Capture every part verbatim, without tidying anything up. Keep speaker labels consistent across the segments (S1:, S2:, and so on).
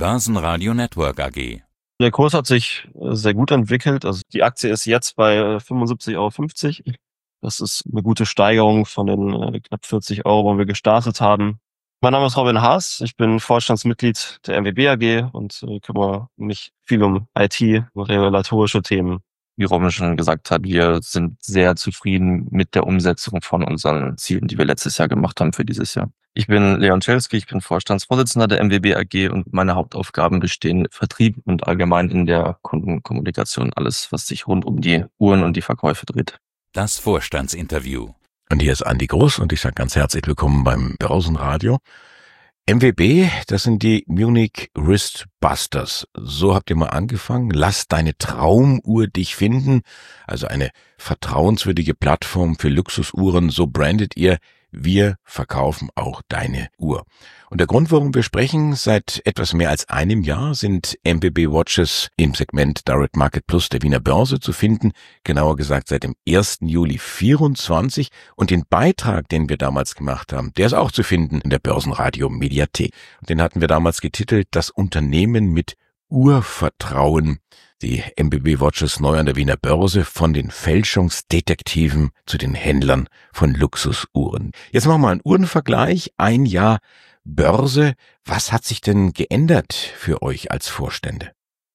S1: Börsenradio Network A G.
S2: Der Kurs hat sich sehr gut entwickelt. Also die Aktie ist jetzt bei fünfundsiebzig Euro fünfzig. Das ist eine gute Steigerung von den knapp vierzig Euro, wo wir gestartet haben. Mein Name ist Robin Haas. Ich bin Vorstandsmitglied der M W B A G und kümmere mich viel um I T, um regulatorische Themen.
S3: Wie Robin schon gesagt hat, wir sind sehr zufrieden mit der Umsetzung von unseren Zielen, die wir letztes Jahr gemacht haben für dieses Jahr. Ich bin Leon Czerski, ich bin Vorstandsvorsitzender der M W B A G und meine Hauptaufgaben bestehen im Vertrieb und allgemein in der Kundenkommunikation, alles, was sich rund um die Uhren und die Verkäufe dreht.
S1: Das Vorstandsinterview.
S4: Und hier ist Andi Groß und ich sage ganz herzlich willkommen beim Börsenradio. M W B, das sind die Munich Wrist Busters. So habt ihr mal angefangen. Lass deine Traumuhr dich finden. Also eine vertrauenswürdige Plattform für Luxusuhren. So brandet ihr. Wir verkaufen auch deine Uhr. Und der Grund, warum wir sprechen, seit etwas mehr als einem Jahr sind M W B Watches im Segment Direct Market Plus der Wiener Börse zu finden, genauer gesagt seit dem ersten Juli vierundzwanzig. Und den Beitrag, den wir damals gemacht haben, der ist auch zu finden in der Börsenradio Mediathek. Und den hatten wir damals getitelt, das Unternehmen mit Urvertrauen. Die M W B Watches neu an der Wiener Börse, von den Fälschungsdetektiven zu den Händlern von Luxusuhren. Jetzt machen wir einen Uhrenvergleich. Ein Jahr Börse. Was hat sich denn geändert für euch als Vorstände?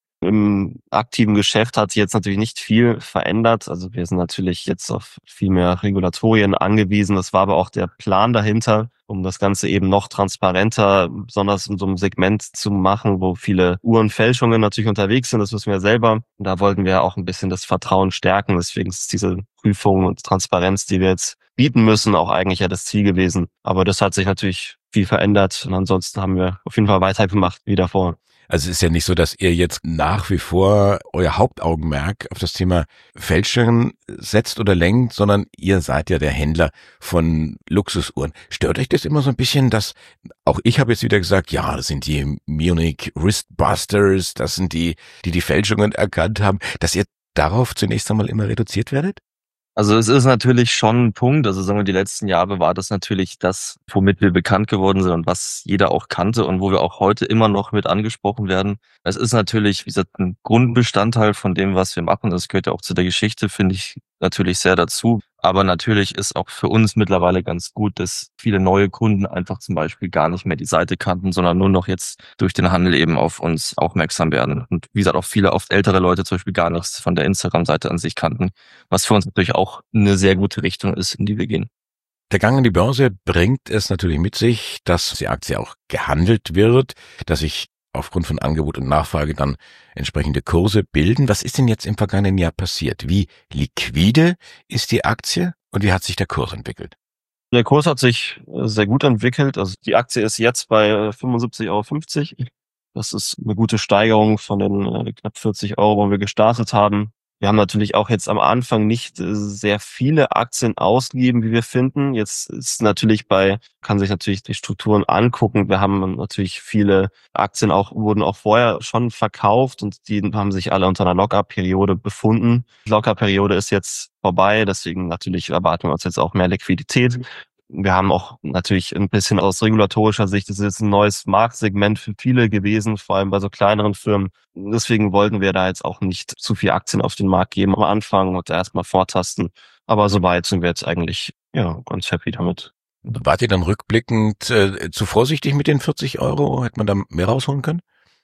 S2: Im aktiven Geschäft hat sich jetzt natürlich nicht viel verändert. Also wir sind natürlich jetzt auf viel mehr Regulatorien angewiesen. Das war aber auch der Plan dahinter, um das Ganze eben noch transparenter, besonders in so einem Segment zu machen, wo viele Uhrenfälschungen natürlich unterwegs sind. Das wissen wir selber. Und da wollten wir auch ein bisschen das Vertrauen stärken. Deswegen ist diese Prüfung und Transparenz, die wir jetzt bieten müssen, auch eigentlich ja das Ziel gewesen. Aber das hat sich natürlich viel verändert. Und ansonsten haben wir auf jeden Fall weitergemacht wie davor.
S4: Also es ist ja nicht so, dass ihr jetzt nach wie vor euer Hauptaugenmerk auf das Thema Fälschungen setzt oder lenkt, sondern ihr seid ja der Händler von Luxusuhren. Stört euch das immer so ein bisschen, dass, auch ich habe jetzt wieder gesagt, ja, das sind die Munich Wrist Busters, das sind die, die die Fälschungen erkannt haben, dass ihr darauf zunächst einmal immer reduziert werdet?
S3: Also es ist natürlich schon ein Punkt, also sagen wir, die letzten Jahre war das natürlich das, womit wir bekannt geworden sind und was jeder auch kannte und wo wir auch heute immer noch mit angesprochen werden. Es ist natürlich, wie gesagt, ein Grundbestandteil von dem, was wir machen. Das gehört ja auch zu der Geschichte, finde ich, natürlich sehr dazu. Aber natürlich ist auch für uns mittlerweile ganz gut, dass viele neue Kunden einfach zum Beispiel gar nicht mehr die Seite kannten, sondern nur noch jetzt durch den Handel eben auf uns aufmerksam werden. Und wie gesagt, auch viele oft ältere Leute zum Beispiel gar nichts von der Instagram-Seite an sich kannten, was für uns natürlich auch eine sehr gute Richtung ist, in die wir gehen.
S4: Der Gang an die Börse bringt es natürlich mit sich, dass die Aktie auch gehandelt wird, dass sich aufgrund von Angebot und Nachfrage dann entsprechende Kurse bilden. Was ist denn jetzt im vergangenen Jahr passiert? Wie liquide ist die Aktie und wie hat sich der Kurs entwickelt?
S2: Der Kurs hat sich sehr gut entwickelt. Also die Aktie ist jetzt bei fünfundsiebzig Euro fünfzig. Das ist eine gute Steigerung von den knapp vierzig Euro, wo wir gestartet haben. Wir haben natürlich auch jetzt am Anfang nicht sehr viele Aktien ausgegeben, wie wir finden. Jetzt ist natürlich bei, kann sich natürlich die Strukturen angucken. Wir haben natürlich viele Aktien auch, wurden auch vorher schon verkauft und die haben sich alle unter einer Lock-up-Periode befunden. Die Lock-up-Periode ist jetzt vorbei, deswegen natürlich erwarten wir uns jetzt auch mehr Liquidität. Wir haben auch natürlich ein bisschen aus regulatorischer Sicht, das ist jetzt ein neues Marktsegment für viele gewesen, vor allem bei so kleineren Firmen. Deswegen wollten wir da jetzt auch nicht zu viel Aktien auf den Markt geben am Anfang und erstmal vortasten. Aber soweit sind wir jetzt eigentlich ja ganz happy damit.
S4: Wart ihr dann rückblickend äh, zu vorsichtig mit den vierzig Euro? Hätte man da mehr rausholen können?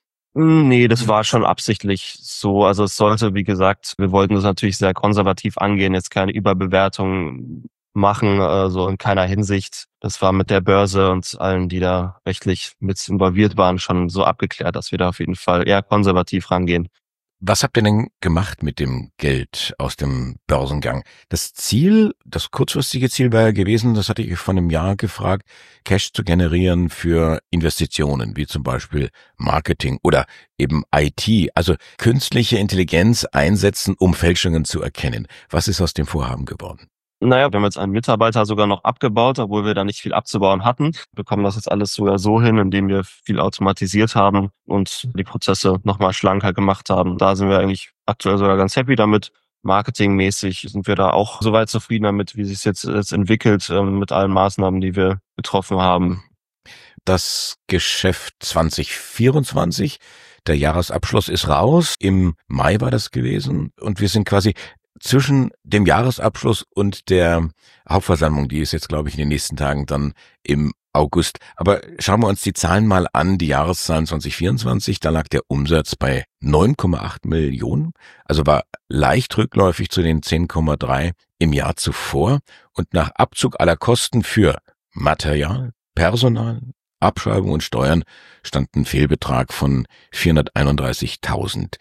S2: Nee, das war schon absichtlich so. Also es sollte, wie gesagt, wir wollten das natürlich sehr konservativ angehen, jetzt keine Überbewertung machen, also in keiner Hinsicht. Das war mit der Börse und allen, die da rechtlich mit involviert waren, schon so abgeklärt, dass wir da auf jeden Fall eher konservativ rangehen.
S4: Was habt ihr denn gemacht mit dem Geld aus dem Börsengang? Das Ziel, das kurzfristige Ziel war ja gewesen, das hatte ich vor einem Jahr gefragt, Cash zu generieren für Investitionen, wie zum Beispiel Marketing oder eben I T, also künstliche Intelligenz einsetzen, um Fälschungen zu erkennen. Was ist aus dem Vorhaben geworden?
S2: Naja, wir haben jetzt einen Mitarbeiter sogar noch abgebaut, obwohl wir da nicht viel abzubauen hatten. Wir bekommen das jetzt alles sogar so hin, indem wir viel automatisiert haben und die Prozesse nochmal schlanker gemacht haben. Da sind wir eigentlich aktuell sogar ganz happy damit. Marketingmäßig sind wir da auch soweit zufrieden damit, wie sich es jetzt, jetzt entwickelt, mit allen Maßnahmen, die wir getroffen haben.
S4: das Geschäft zwanzig vierundzwanzig. Der Jahresabschluss ist raus. Im Mai war das gewesen. Und wir sind quasi zwischen dem Jahresabschluss und der Hauptversammlung. Die ist jetzt, glaube ich, in den nächsten Tagen dann im August. Aber schauen wir uns die Zahlen mal an, die Jahreszahlen zwanzig vierundzwanzig. Da lag der Umsatz bei neun Komma acht Millionen, also war leicht rückläufig zu den zehn Komma drei im Jahr zuvor. Und nach Abzug aller Kosten für Material, Personal, Abschreibung und Steuern stand ein Fehlbetrag von vierhunderteinunddreißigtausend.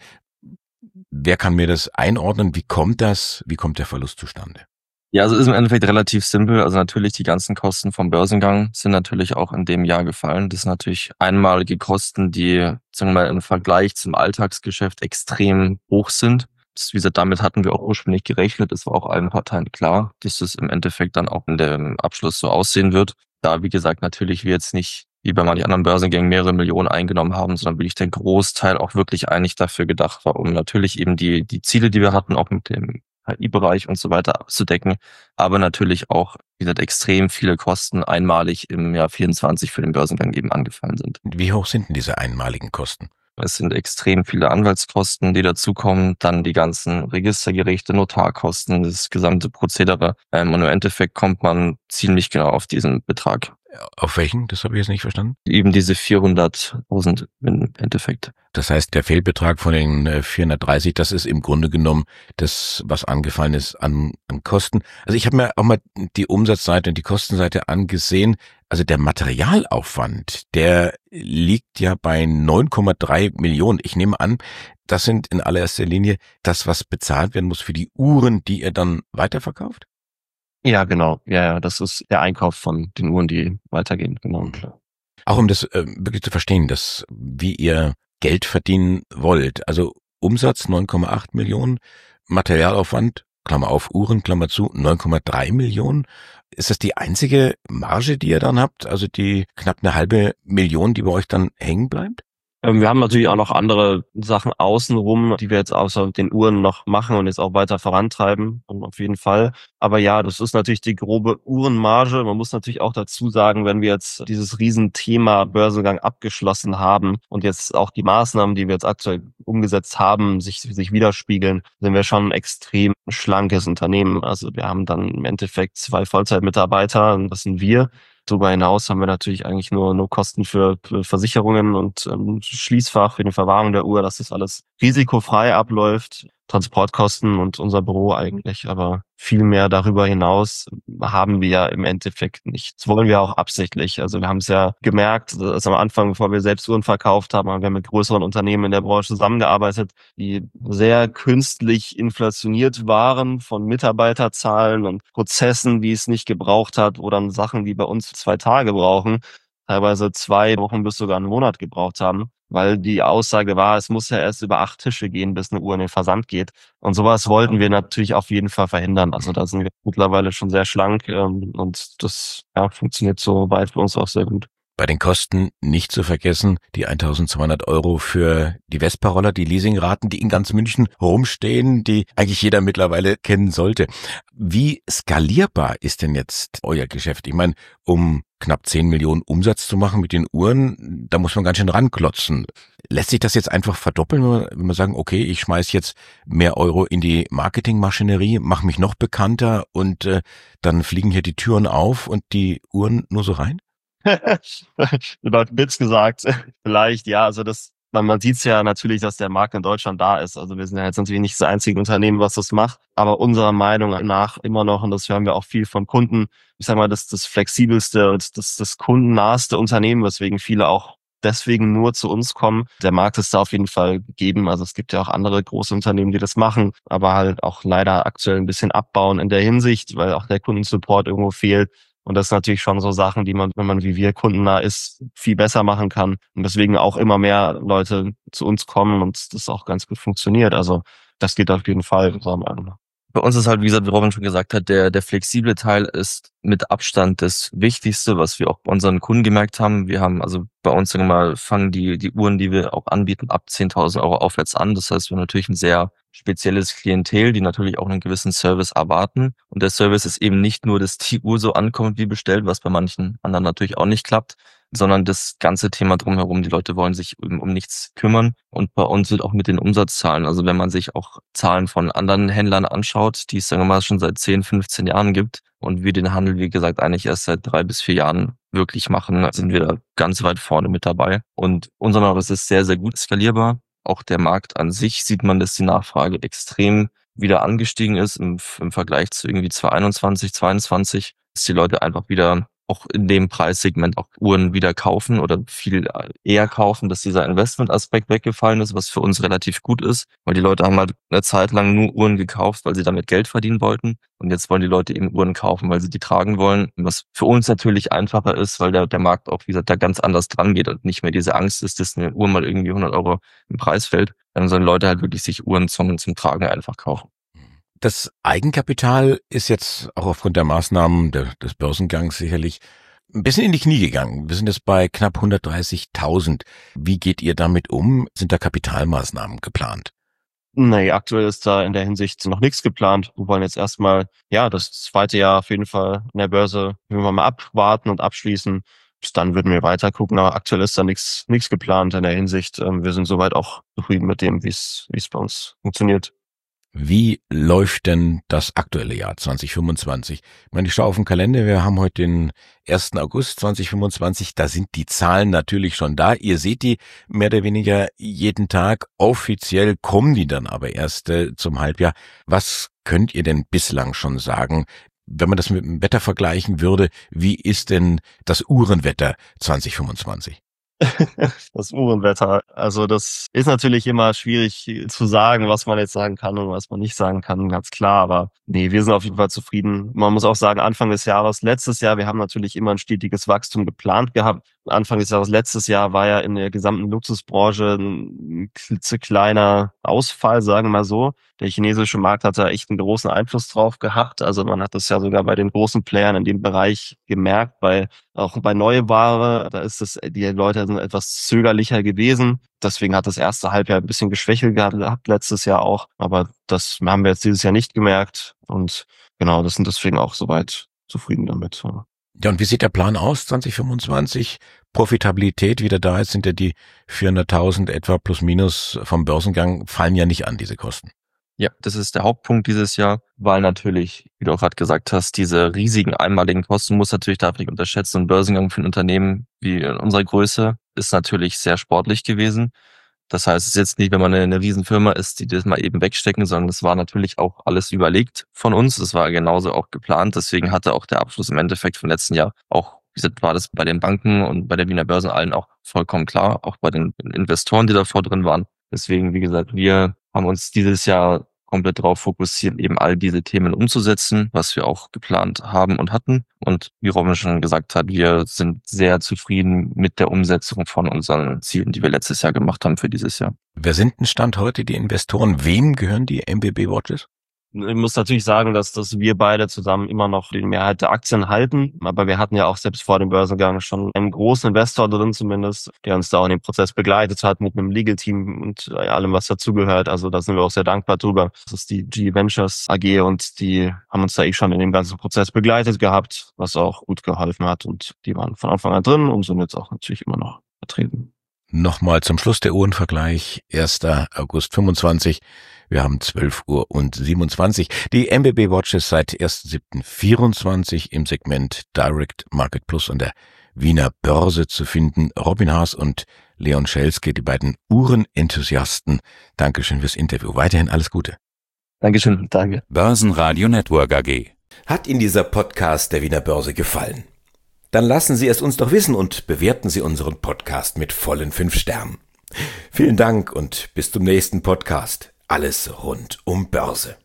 S4: Wer kann mir das einordnen? Wie kommt das? Wie kommt der Verlust zustande?
S3: Ja, also ist im Endeffekt relativ simpel. Also natürlich die ganzen Kosten vom Börsengang sind natürlich auch in dem Jahr gefallen. Das sind natürlich einmalige Kosten, die, sagen wir mal, im Vergleich zum Alltagsgeschäft extrem hoch sind. Das, wie gesagt, damit hatten wir auch ursprünglich gerechnet. Es war auch allen Parteien klar, dass es im Endeffekt dann auch in dem Abschluss so aussehen wird. Da, wie gesagt, natürlich wir jetzt nicht wie bei manchen anderen Börsengängen mehrere Millionen eingenommen haben, sondern wirklich der Großteil auch wirklich eigentlich dafür gedacht war, um natürlich eben die die Ziele, die wir hatten, auch mit dem K I-Bereich und so weiter abzudecken, aber natürlich auch, wie gesagt, extrem viele Kosten einmalig im Jahr vierundzwanzig für den Börsengang eben angefallen sind.
S4: Wie hoch sind denn diese einmaligen Kosten?
S3: Es sind extrem viele Anwaltskosten, die dazukommen, dann die ganzen Registergerichte, Notarkosten, das gesamte Prozedere. Ähm, und im Endeffekt kommt man ziemlich genau auf diesen Betrag.
S4: Auf welchen? Das habe ich jetzt nicht verstanden.
S3: Eben diese vierhunderttausend im Endeffekt.
S4: Das heißt, der Fehlbetrag von den vierhundertdreißig, das ist im Grunde genommen das, was angefallen ist an, an Kosten. Also ich habe mir auch mal die Umsatzseite und die Kostenseite angesehen. Also der Materialaufwand, der liegt ja bei neun Komma drei Millionen. Ich nehme an, das sind in allererster Linie das, was bezahlt werden muss für die Uhren, die ihr dann weiterverkauft?
S2: Ja, genau. Ja, ja, das ist der Einkauf von den Uhren, die weitergehen. Genau. Klar.
S4: Auch um das äh, wirklich zu verstehen, dass wie ihr Geld verdienen wollt. Also Umsatz neun Komma acht Millionen, Materialaufwand, Klammer auf, Uhren, Klammer zu, neun Komma drei Millionen. Ist das die einzige Marge, die ihr dann habt? Also die knapp eine halbe Million, die bei euch dann hängen bleibt?
S2: Wir haben natürlich auch noch andere Sachen außenrum, die wir jetzt außer den Uhren noch machen und jetzt auch weiter vorantreiben, auf jeden Fall. Aber ja, das ist natürlich die grobe Uhrenmarge. Man muss natürlich auch dazu sagen, wenn wir jetzt dieses Riesenthema Börsengang abgeschlossen haben und jetzt auch die Maßnahmen, die wir jetzt aktuell umgesetzt haben, sich, sich widerspiegeln, sind wir schon ein extrem schlankes Unternehmen. Also wir haben dann im Endeffekt zwei Vollzeitmitarbeiter, das sind wir. Darüber hinaus haben wir natürlich eigentlich nur nur Kosten für, für Versicherungen und ähm, Schließfach für die Verwahrung der Uhr, dass das alles risikofrei abläuft. Transportkosten und unser Büro eigentlich, aber viel mehr darüber hinaus haben wir ja im Endeffekt nicht. Das wollen wir auch absichtlich. Also wir haben es ja gemerkt, dass am Anfang, bevor wir selbst Uhren verkauft haben, haben wir mit größeren Unternehmen in der Branche zusammengearbeitet, die sehr künstlich inflationiert waren von Mitarbeiterzahlen und Prozessen, die es nicht gebraucht hat, wo dann Sachen, die bei uns zwei Tage brauchen, teilweise zwei Wochen bis sogar einen Monat gebraucht haben. Weil die Aussage war, es muss ja erst über acht Tische gehen, bis eine Uhr in den Versand geht. Und sowas wollten wir natürlich auf jeden Fall verhindern. Also da sind wir mittlerweile schon sehr schlank ähm, und das ja, funktioniert so weit für uns auch sehr gut.
S4: Bei den Kosten nicht zu vergessen, die eintausendzweihundert Euro für die Vespa-Roller, die Leasingraten, die in ganz München rumstehen, die eigentlich jeder mittlerweile kennen sollte. Wie skalierbar ist denn jetzt euer Geschäft? Ich meine, um knapp zehn Millionen Umsatz zu machen mit den Uhren, da muss man ganz schön ranklotzen. Lässt sich das jetzt einfach verdoppeln, wenn wir, wenn wir sagen, okay, ich schmeiß jetzt mehr Euro in die Marketingmaschinerie, mache mich noch bekannter und äh, dann fliegen hier die Türen auf und die Uhren nur so rein?
S2: Über Witz gesagt, vielleicht, ja, also das, man, man sieht es ja natürlich, dass der Markt in Deutschland da ist. Also wir sind ja jetzt natürlich nicht das einzige Unternehmen, was das macht, aber unserer Meinung nach immer noch, und das hören wir auch viel von Kunden, ich sag mal, das das flexibelste und das das kundennahste Unternehmen, weswegen viele auch deswegen nur zu uns kommen. Der Markt ist da auf jeden Fall gegeben. Also es gibt ja auch andere große Unternehmen, die das machen, aber halt auch leider aktuell ein bisschen abbauen in der Hinsicht, weil auch der Kundensupport irgendwo fehlt. Und das sind natürlich schon so Sachen, die man, wenn man wie wir kundennah ist, viel besser machen kann. Und deswegen auch immer mehr Leute zu uns kommen und das auch ganz gut funktioniert. Also das geht auf jeden Fall, unserer Meinung nach.
S3: Bei uns ist halt, wie gesagt, wie Robin schon gesagt hat, der der flexible Teil ist mit Abstand das Wichtigste, was wir auch bei unseren Kunden gemerkt haben. Wir haben also bei uns, sagen wir mal, fangen die die Uhren, die wir auch anbieten, ab zehntausend Euro aufwärts an. Das heißt, wir haben natürlich ein sehr spezielles Klientel, die natürlich auch einen gewissen Service erwarten. Und der Service ist eben nicht nur, dass die Uhr so ankommt wie bestellt, was bei manchen anderen natürlich auch nicht klappt, sondern das ganze Thema drumherum. Die Leute wollen sich um, um nichts kümmern und bei uns wird auch mit den Umsatzzahlen, also wenn man sich auch Zahlen von anderen Händlern anschaut, die es sagen wir mal schon seit zehn, fünfzehn Jahren gibt und wir den Handel, wie gesagt, eigentlich erst seit drei bis vier Jahren wirklich machen, sind wir da ganz weit vorne mit dabei. Und unser Markt ist sehr, sehr gut skalierbar. Auch der Markt an sich sieht man, dass die Nachfrage extrem wieder angestiegen ist im, im Vergleich zu irgendwie zwanzig einundzwanzig, zweiundzwanzig, dass die Leute einfach wieder auch in dem Preissegment auch Uhren wieder kaufen oder viel eher kaufen, dass dieser Investmentaspekt weggefallen ist, was für uns relativ gut ist, weil die Leute haben halt eine Zeit lang nur Uhren gekauft, weil sie damit Geld verdienen wollten und jetzt wollen die Leute eben Uhren kaufen, weil sie die tragen wollen, was für uns natürlich einfacher ist, weil der, der Markt auch, wie gesagt, da ganz anders dran geht und nicht mehr diese Angst ist, dass eine Uhr mal irgendwie hundert Euro im Preis fällt, dann sollen Leute halt wirklich sich Uhren zum, zum Tragen einfach kaufen.
S4: Das Eigenkapital ist jetzt auch aufgrund der Maßnahmen der, des Börsengangs sicherlich ein bisschen in die Knie gegangen. Wir sind jetzt bei knapp hundertdreißigtausend. Wie geht ihr damit um? Sind da Kapitalmaßnahmen geplant?
S2: Nee, aktuell ist da in der Hinsicht noch nichts geplant. Wir wollen jetzt erstmal, ja, das zweite Jahr auf jeden Fall in der Börse, wenn wir mal abwarten und abschließen. Bis dann würden wir weiter gucken, aber aktuell ist da nichts, nichts geplant in der Hinsicht. Wir sind soweit auch zufrieden mit dem, wie es, wie es bei uns funktioniert.
S4: Wie läuft denn das aktuelle Jahr zwanzig fünfundzwanzig? Ich meine, ich schaue auf den Kalender, wir haben heute den ersten August zwanzig fünfundzwanzig, da sind die Zahlen natürlich schon da. Ihr seht die mehr oder weniger jeden Tag. Offiziell kommen die dann aber erst äh, zum Halbjahr. Was könnt ihr denn bislang schon sagen? Wenn man das mit dem Wetter vergleichen würde, wie ist denn das Uhrenwetter zwanzig fünfundzwanzig?
S2: Das Uhrenwetter. Also das ist natürlich immer schwierig zu sagen, was man jetzt sagen kann und was man nicht sagen kann, ganz klar. Aber nee, wir sind auf jeden Fall zufrieden. Man muss auch sagen, Anfang des Jahres, letztes Jahr, wir haben natürlich immer ein stetiges Wachstum geplant gehabt. Anfang des Jahres, letztes Jahr war ja in der gesamten Luxusbranche ein klitzekleiner Ausfall, sagen wir mal so. Der chinesische Markt hat da echt einen großen Einfluss drauf gehabt. Also man hat das ja sogar bei den großen Playern in dem Bereich gemerkt, weil auch bei neue Ware, da ist es, die Leute sind etwas zögerlicher gewesen. Deswegen hat das erste Halbjahr ein bisschen geschwächelt gehabt, letztes Jahr auch. Aber das haben wir jetzt dieses Jahr nicht gemerkt. Und genau, das sind deswegen auch soweit zufrieden damit.
S4: Ja, und wie sieht der Plan aus, zwanzig fünfundzwanzig? Profitabilität wieder da ist, sind ja die vierhunderttausend etwa plus minus vom Börsengang, fallen ja nicht an, diese Kosten.
S3: Ja, das ist der Hauptpunkt dieses Jahr, weil natürlich, wie du auch gerade gesagt hast, diese riesigen einmaligen Kosten muss natürlich, darf nicht unterschätzen, ein Börsengang für ein Unternehmen wie in unserer Größe ist natürlich sehr sportlich gewesen. Das heißt, es ist jetzt nicht, wenn man eine, eine Riesenfirma ist, die das mal eben wegstecken, sondern es war natürlich auch alles überlegt von uns. Es war genauso auch geplant. Deswegen hatte auch der Abschluss im Endeffekt vom letzten Jahr auch, wie gesagt, war das bei den Banken und bei der Wiener Börse allen auch vollkommen klar, auch bei den Investoren, die davor drin waren. Deswegen, wie gesagt, wir haben uns dieses Jahr komplett darauf fokussiert, eben all diese Themen umzusetzen, was wir auch geplant haben und hatten. Und wie Robin schon gesagt hat, wir sind sehr zufrieden mit der Umsetzung von unseren Zielen, die wir letztes Jahr gemacht haben für dieses Jahr.
S4: Wer sind denn Stand heute die Investoren? Wem gehören die M W B Watches?
S2: Ich muss natürlich sagen, dass, dass wir beide zusammen immer noch die Mehrheit der Aktien halten. Aber wir hatten ja auch selbst vor dem Börsengang schon einen großen Investor drin zumindest, der uns da auch in dem Prozess begleitet hat mit einem Legal-Team und allem, was dazugehört. Also da sind wir auch sehr dankbar drüber. Das ist die G Ventures A G und die haben uns da eh schon in dem ganzen Prozess begleitet gehabt, was auch gut geholfen hat. Und die waren von Anfang an drin und sind jetzt auch natürlich immer noch vertreten.
S4: Nochmal zum Schluss der Uhrenvergleich. erster August fünfundzwanzig. Wir haben zwölf Uhr und siebenundzwanzig. Die M W B Watches seit ersten siebten vierundzwanzig im Segment Direct Market Plus an der Wiener Börse zu finden. Robin Haas und Leon Schelske, die beiden Uhrenenthusiasten. Dankeschön fürs Interview. Weiterhin alles Gute.
S3: Dankeschön, danke.
S1: Börsenradio Network A G.
S4: Hat Ihnen dieser Podcast der Wiener Börse gefallen? Dann lassen Sie es uns doch wissen und bewerten Sie unseren Podcast mit vollen fünf Sternen. Vielen Dank und bis zum nächsten Podcast. Alles rund um Börse.